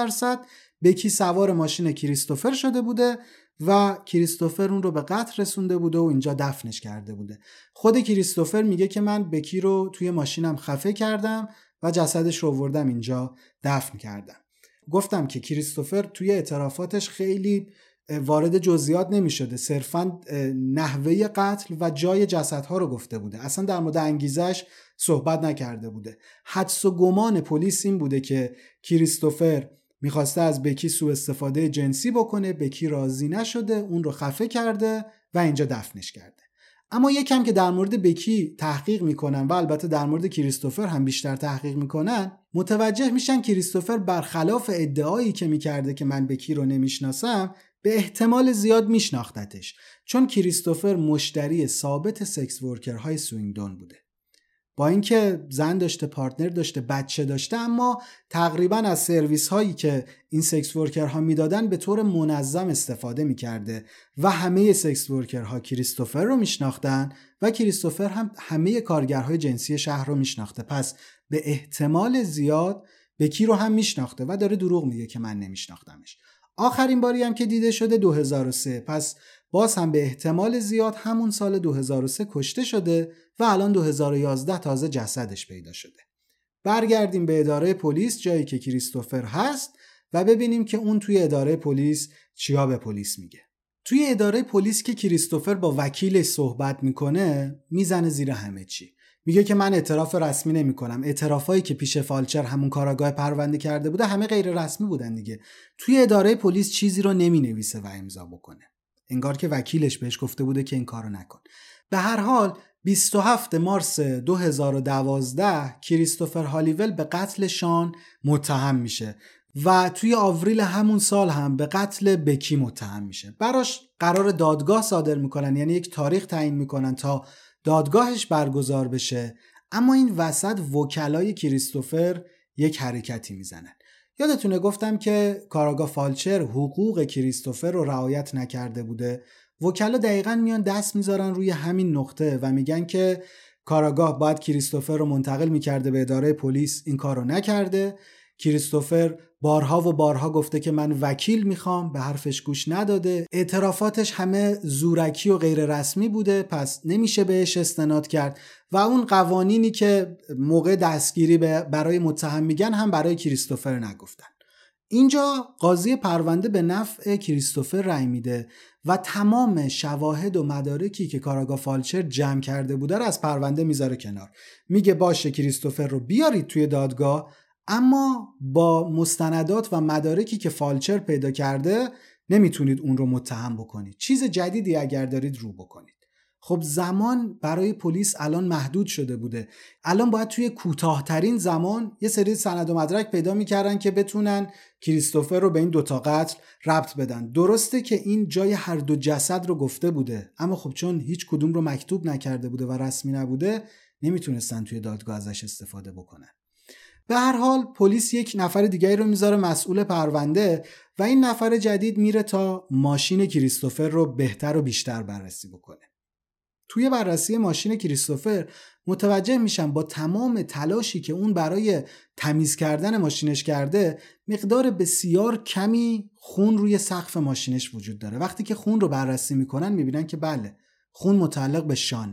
A: بکی سوار ماشین کریستوفر شده بوده و کریستوفر اون رو به قتل رسونده بوده و اینجا دفنش کرده بوده. خود کریستوفر میگه که من بکی رو توی ماشینم خفه کردم و جسدش رو آوردم اینجا دفن کردم. گفتم که کریستوفر توی اعترافاتش خیلی وارد جزئیات نمی‌شده، صرفاً نحوه قتل و جای جسدها رو گفته بوده، اصلا در مورد انگیزش صحبت نکرده بوده. حدس و گمان پلیس این بوده که کریستوفر میخواسته از بکی سوء استفاده جنسی بکنه، بکی راضی نشده، اون رو خفه کرده و اینجا دفنش کرده. اما یکم که در مورد بکی تحقیق میکنن و البته در مورد کریستوفر هم بیشتر تحقیق میکنن، متوجه میشن کریستوفر برخلاف ادعایی که میکرده که من بکی رو نمیشناسم، به احتمال زیاد میشناختتش، چون کریستوفر مشتری ثابت سکس ورکرهای سوینگدون بوده. با اینکه زن داشته، پارتنر داشته، بچه داشته، اما تقریبا از سرویس هایی که این سکس ورکرها میدادن به طور منظم استفاده میکرده و همه سکس ورکرها کریستوفر رو میشناختن و کریستوفر هم همه کارگرهای جنسی شهر رو میشناخته. پس به احتمال زیاد بکی رو هم میشناخته و داره دروغ میگه که من نمیشناختمش. آخرین باری هم که دیده شده 2003، پس باز هم به احتمال زیاد همون سال 2003 کشته شده و الان 2011 تازه جسدش پیدا شده. برگردیم به اداره پلیس، جایی که کریستوفر هست، و ببینیم که اون توی اداره پلیس چیا به پلیس میگه. توی اداره پلیس که کریستوفر با وکیلش صحبت میکنه، میزنه زیر همه چی. میگه که من اعتراف رسمی نمیکنم. اعترافایی که پیش فالچر همون کاراگاه پرونده کرده بوده همه غیر رسمی بودن دیگه. توی اداره پلیس چیزی رو نمینویسه و امضا بکنه. انگار که وکیلش بهش گفته بوده که این کارو نکن. به هر حال 27 مارس 2012 کریستوفر هالیول به قتل شان متهم میشه و توی آوریل همون سال هم به قتل بکی متهم میشه. براش قرار دادگاه صادر میکنن، یعنی یک تاریخ تعیین میکنن تا دادگاهش برگزار بشه. اما این وسط وکلای کریستوفر یک حرکتی میزنن. یادتونه گفتم که کاراگاه فالچر حقوق کریستوفر رو رعایت نکرده بوده. وکلا دقیقاً میان دست میذارن روی همین نقطه و میگن که کاراگاه باید کریستوفر رو منتقل میکرده به اداره پلیس، این کار رو نکرده. کریستوفر بارها و بارها گفته که من وکیل میخوام، به حرفش گوش نداده. اعترافاتش همه زورکی و غیر رسمی بوده، پس نمیشه بهش استناد کرد و اون قوانینی که موقع دستگیری برای متهم میگن هم برای کریستوفر نگفتن. اینجا قاضی پرونده به نفع کریستوفر رأی میده و تمام شواهد و مدارکی که کاراگاه فالچر جمع کرده بوده رو از پرونده میذاره کنار. میگه باشه کریستوفر رو بیارید توی دادگاه، اما با مستندات و مدارکی که فالچر پیدا کرده نمیتونید اون رو متهم بکنید. چیز جدیدی اگر دارید رو بکنید. خب زمان برای پلیس الان محدود شده بوده. الان باید توی کوتاه‌ترین زمان یه سری سند و مدرک پیدا می‌کردن که بتونن کریستوفر رو به این دوتا قتل ربط بدن. درسته که این جای هر دو جسد رو گفته بوده، اما خب چون هیچ کدوم رو مکتوب نکرده بوده و رسمی نبوده، نمیتونستن توی دادگاه ازش استفاده بکنن. به هر حال پلیس یک نفر دیگه رو میذاره مسئول پرونده و این نفر جدید میره تا ماشین کریستوفر رو بهتر و بیشتر بررسی بکنه. توی بررسی ماشین کریستوفر متوجه میشم با تمام تلاشی که اون برای تمیز کردن ماشینش کرده، مقدار بسیار کمی خون روی سقف ماشینش وجود داره. وقتی که خون رو بررسی میکنن میبینن که بله، خون متعلق به شانه.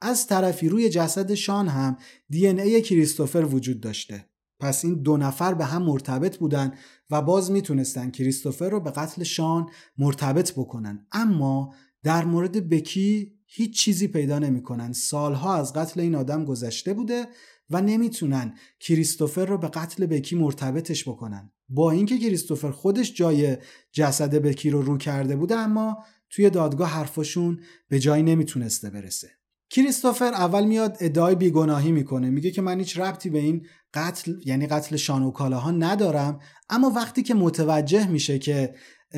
A: از طرفی روی جسد شان هم دی ان ای کریستوفر وجود داشته. پس این دو نفر به هم مرتبط بودن و باز میتونستن کریستوفر رو به قتل شان مرتبط بکنن. اما در مورد بکی هیچ چیزی پیدا نمیکنن. سالها از قتل این آدم گذشته بوده و نمیتونن کریستوفر رو به قتل بکی مرتبطش بکنن. با اینکه کریستوفر خودش جای جسد بکی رو کرده بوده، اما توی دادگاه حرفشون به جایی نمیتونسته برسه. کریستوفر اول میاد ادعای بیگناهی میکنه، میگه که من هیچ ربطی به این قتل، یعنی قتل شان و کالاها ندارم. اما وقتی که متوجه میشه که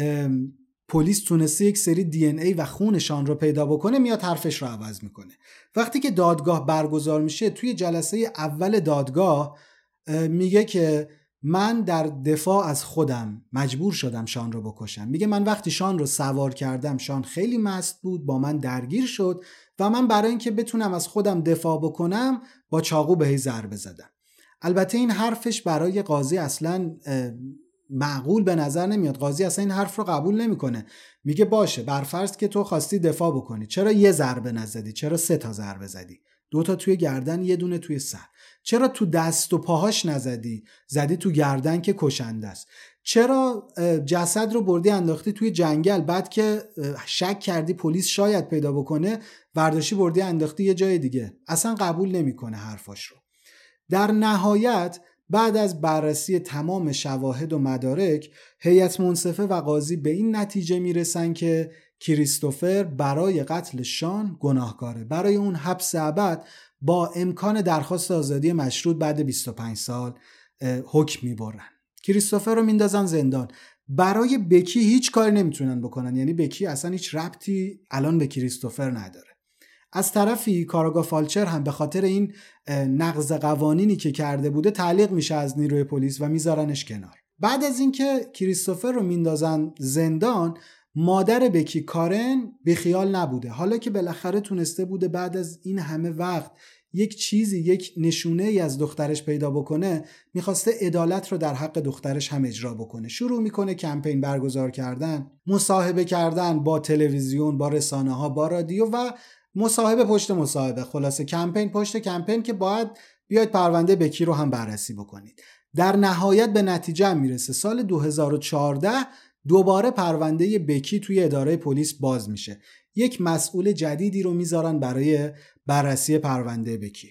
A: پلیس تونسته یک سری دی ان ای و خون شان رو پیدا بکنه، میاد حرفش رو عوض میکنه. وقتی که دادگاه برگزار میشه، توی جلسه اول دادگاه میگه که من در دفاع از خودم مجبور شدم شان رو بکشم. میگه من وقتی شان رو سوار کردم، شان خیلی مست بود، با من درگیر شد و من برای اینکه بتونم از خودم دفاع بکنم با چاقو بهش ضربه زدم. البته این حرفش برای قاضی اصلاً معقول به نظر نمیاد. قاضی اصلا این حرف رو قبول نمیکنه. میگه باشه، برفرض که تو خواستی دفاع بکنی، چرا یه ضربه نزدی؟ چرا 3 تا ضربه زدی؟ 2 تا توی گردن، یه دونه توی سر. چرا تو دست و پاهاش نزدی؟ زدی تو گردن که کشنده است. چرا جسد رو بردی انداختی توی جنگل، بعد که شک کردی پلیس شاید پیدا بکنه، برداشتی بردی انداختی یه جای دیگه؟ اصلا قبول نمیکنه حرفاش رو. در نهایت بعد از بررسی تمام شواهد و مدارک، هیئت منصفه و قاضی به این نتیجه میرسن که کریستوفر برای قتل شان گناهکاره. برای اون حبس ابد با امکان درخواست آزادی مشروط بعد 25 سال حکم میبرن. کریستوفر رو میندازن زندان. برای بکی هیچ کاری نمیتونن بکنن، یعنی بکی اصلا هیچ ربطی الان به کریستوفر نداره. از طرفی کاراگاه فالچر هم به خاطر این نقض قوانینی که کرده بوده تعلیق میشه از نیروی پلیس و میذارنش کنار. بعد از اینکه کریستوفر رو میندازن زندان، مادر بکی کارن بیخیال نبوده. حالا که بالاخره تونسته بوده بعد از این همه وقت یک چیزی، یک نشونه ای از دخترش پیدا بکنه، میخواسته عدالت رو در حق دخترش هم اجرا بکنه. شروع میکنه کمپین برگزار کردن، مصاحبه کردن با تلویزیون، با رسانه ها، با رادیو و مصاحبه پشت مصاحبه. خلاصه کمپین پشت کمپین که باید بیاید پرونده بکی رو هم بررسی بکنید. در نهایت به نتیجه میرسه. سال 2014 دوباره پرونده بکی توی اداره پلیس باز میشه. یک مسئول جدیدی رو میذارن برای بررسی پرونده بکی.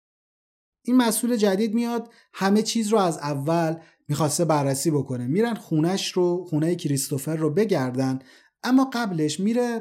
A: این مسئول جدید میاد، همه چیز رو از اول میخواسته بررسی بکنه. میرن خونه کریستوفر رو بگردن، اما قبلش میره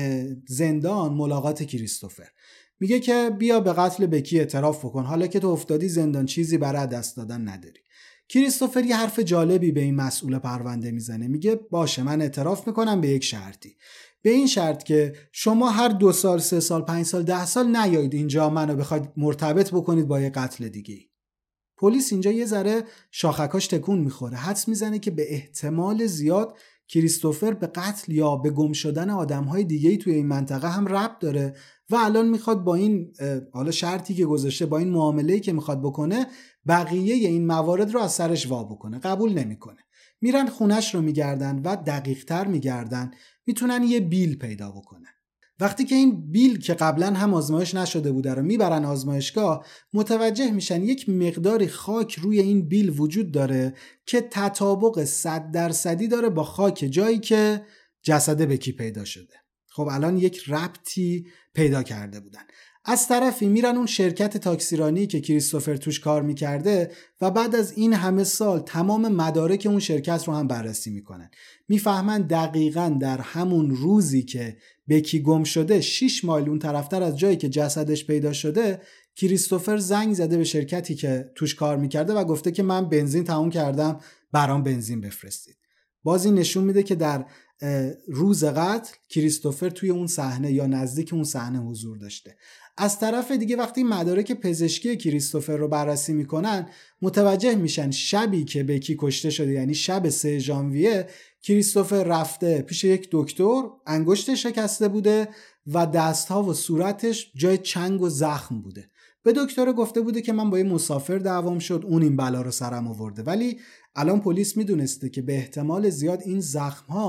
A: زندان ملاقات کریستوفر. میگه که بیا به قتل بکی اعتراف بکن، حالا که تو افتادی زندان چیزی برای دست دادن نداری. کریستوفر یه حرف جالبی به این مسئول پرونده میزنه. میگه باشه، من اعتراف میکنم به یک شرطی. به این شرط که شما هر 2 سال، 3 سال، 5 سال، 10 سال نیایید اینجا منو بخواید مرتبط بکنید با یه قتل دیگه. پلیس اینجا یه ذره شاخکاش تکون میخوره. حدس میزنه که به احتمال زیاد کریستوفر به قتل یا به گم شدن آدم‌های دیگه‌ای توی این منطقه هم ربط داره و الان میخواد با این حالا شرطی که گذاشته، با این معامله‌ای که میخواد بکنه، بقیه این موارد رو از سرش وا بکنه. قبول نمیکنه. میرن خونش رو میگردن و دقیق‌تر میگردن، میتونن یه بیل پیدا بکنن. وقتی که این بیل که قبلا هم آزمایش نشده بوده رو میبرن آزمایشگاه، متوجه میشن یک مقداری خاک روی این بیل وجود داره که تطابق 100% داره با خاک جایی که جسد بکی پیدا شده. خب الان یک ربطی پیدا کرده بودن. از طرفی میرن اون شرکت تاکسیرانی که کریستوفر توش کار میکرده و بعد از این همه سال تمام مدارک اون شرکت رو هم بررسی میکنن. میفهمن دقیقاً در همون روزی که بکی گم شده 6 مایل اون طرفتر از جایی که جسدش پیدا شده، کریستوفر زنگ زده به شرکتی که توش کار میکرده و گفته که من بنزین تموم کردم، برام بنزین بفرستید. باز این نشون میده که در روز قتل کریستوفر توی اون صحنه یا نزدیک اون صحنه حضور داشته. از طرف دیگه وقتی مدارک پزشکی کریستوفر رو بررسی میکنن، متوجه میشن شبی که بکی کشته شده، یعنی شب 3 ژانویه، کریستوفر رفته پیش یک دکتر، انگشتش شکسته بوده و دستها و صورتش جای چنگ و زخم بوده. به دکتر گفته بوده که من با یه مسافر دعوام شد، اون این بلا رو سرم آورده. ولی الان پلیس میدونسته که به احتمال زیاد این زخم‌ها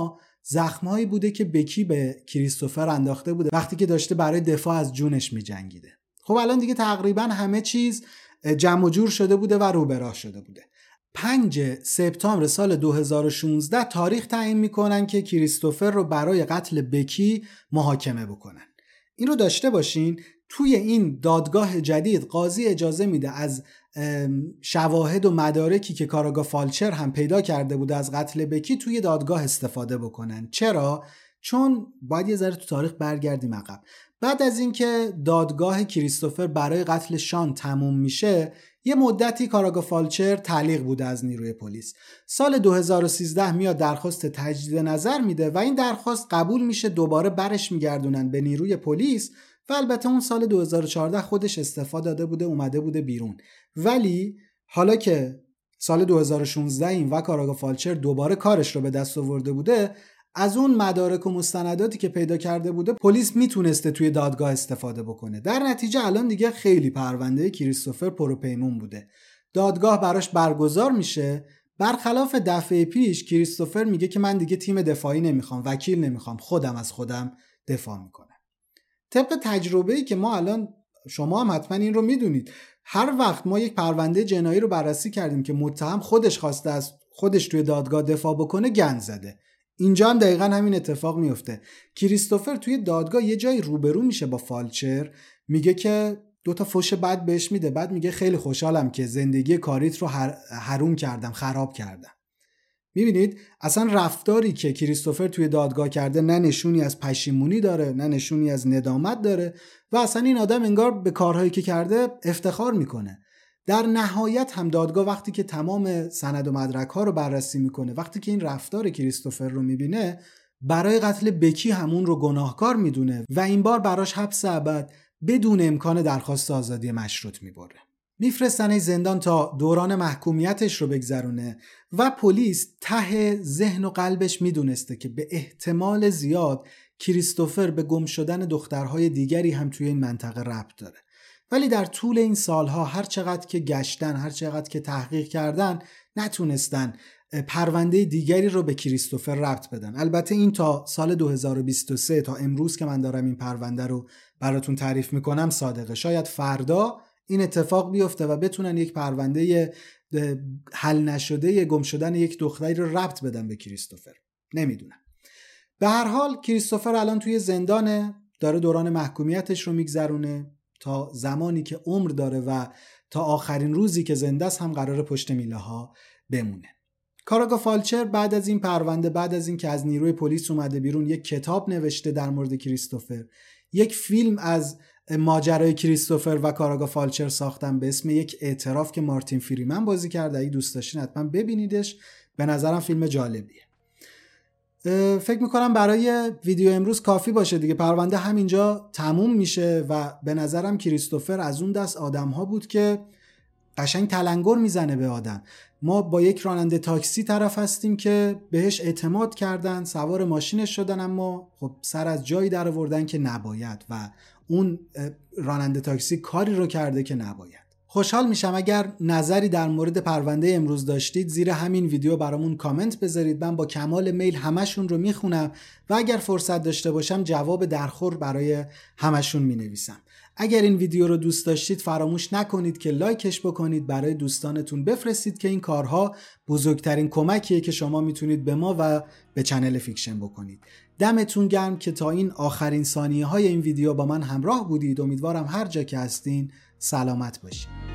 A: زخمایی بوده که بکی به کریستوفر انداخته بوده وقتی که داشته برای دفاع از جونش می‌جنگیده. خب الان دیگه تقریبا همه چیز جمع و جور شده بوده و رو به راه شده بوده. 5 سپتامبر سال 2016 تاریخ تعیین میکنن که کریستوفر رو برای قتل بکی محاکمه بکنن. این رو داشته باشین، توی این دادگاه جدید قاضی اجازه میده از شواهد و مدارکی که کاراگاه فالچر هم پیدا کرده بوده از قتل بکی توی دادگاه استفاده بکنن. چرا؟ چون باید یه ذره تو تاریخ برگردیم عقب. بعد از اینکه دادگاه کریستوفر برای قتل شان تموم میشه، یه مدتی کاراگاه فالچر تعلیق بوده از نیروی پلیس. سال 2013 میاد درخواست تجدید نظر میده و این درخواست قبول میشه، دوباره برش میگردونن به نیروی پلیس و البته اون سال 2014 خودش استعفا داده بوده، اومده بوده بیرون. ولی حالا که سال 2016 این و کاراگاه فالچر دوباره کارش رو به دست آورده بوده، از اون مدارک و مستنداتی که پیدا کرده بوده پلیس میتونسته توی دادگاه استفاده بکنه. در نتیجه الان دیگه خیلی پرونده کریستوفر پروپیمون بوده. دادگاه براش برگزار میشه. برخلاف دفعه پیش کریستوفر میگه که من دیگه تیم دفاعی نمیخوام، وکیل نمیخوام، خودم از خودم دفاع میکنم. طبق تجربه‌ای که ما الان، شما هم حتما این رو میدونید، هر وقت ما یک پرونده جنایی رو بررسی کردیم که متهم خودش خواسته از خودش توی دادگاه دفاع بکنه، گند زده. اینجا هم دقیقا همین اتفاق میفته. کریستوفر توی دادگاه یه جایی روبرو میشه با فالچر، میگه که 2 تا فوش بد بهش میده، بعد میگه خیلی خوشحالم که زندگی کاریت رو حروم کردم، خراب کردم. میبینید اصلا رفتاری که کریستوفر توی دادگاه کرده نه نشونی از پشیمونی داره، نه نشونی از ندامت داره و اصلا این آدم انگار به کارهایی که کرده افتخار میکنه. در نهایت هم دادگاه وقتی که تمام سند و مدرک ها رو بررسی میکنه، وقتی که این رفتار کریستوفر رو میبینه، برای قتل بکی همون رو گناهکار میدونه و این بار براش حبس ابد بدون امکان درخواست آزادی مشروط میبره. میفرستنش زندان تا دوران محکومیتش رو بگذرونه و پلیس ته ذهن و قلبش میدونسته که به احتمال زیاد کریستوفر به گم شدن دخترهای دیگری هم توی این منطقه ربط داره. ولی در طول این سالها هر چقدر که گشتن، هر چقدر که تحقیق کردن، نتونستن پرونده دیگری رو به کریستوفر ربط بدن. البته این تا سال 2023 تا امروز که من دارم این پرونده رو براتون تعریف میکنم صادقه. شاید فردا این اتفاق بیفته و بتونن یک پرونده حل نشده گم شدن یک دختری رو ربط بدن به کریستوفر. نمیدونم. به هر حال کریستوفر الان توی زندانه، داره دوران محکومیتش رو میگذرونه تا زمانی که عمر داره و تا آخرین روزی که زنده است هم قراره پشت میله ها بمونه. کاراگاه فالچر بعد از این پرونده، بعد از این که از نیروی پلیس اومده بیرون، یک کتاب نوشته در مورد کریستوفر، یک فیلم از ماجرای کریستوفر و کاراگاه فالچر ساختن به اسم یک اعتراف که مارتین فریمن بازی کرده. اگه دوست داشتین حتما ببینیدش، به نظرم فیلم جالبیه. فکر میکنم برای ویدیو امروز کافی باشه دیگه. پرونده همینجا تموم میشه و به نظرم کریستوفر از اون دست آدم ها بود که قشنگ تلنگر میزنه به آدم. ما با یک راننده تاکسی طرف هستیم که بهش اعتماد کردن، سوار ماشینش شدن، اما خب سر از جایی در آوردن که نباید و اون راننده تاکسی کاری رو کرده که نباید. خوشحال میشم اگر نظری در مورد پرونده امروز داشتید زیر همین ویدیو برامون کامنت بذارید. من با کمال میل همشون رو میخونم و اگر فرصت داشته باشم جواب درخور برای همشون مینویسم. اگر این ویدیو رو دوست داشتید فراموش نکنید که لایکش بکنید، برای دوستانتون بفرستید که این کارها بزرگترین کمکیه که شما میتونید به ما و به چنل فیکشن بکنید. دمتون گرم که تا این آخرین ثانیه های این ویدیو با من همراه بودید. امیدوارم هر جا که هستین سلامت باشید.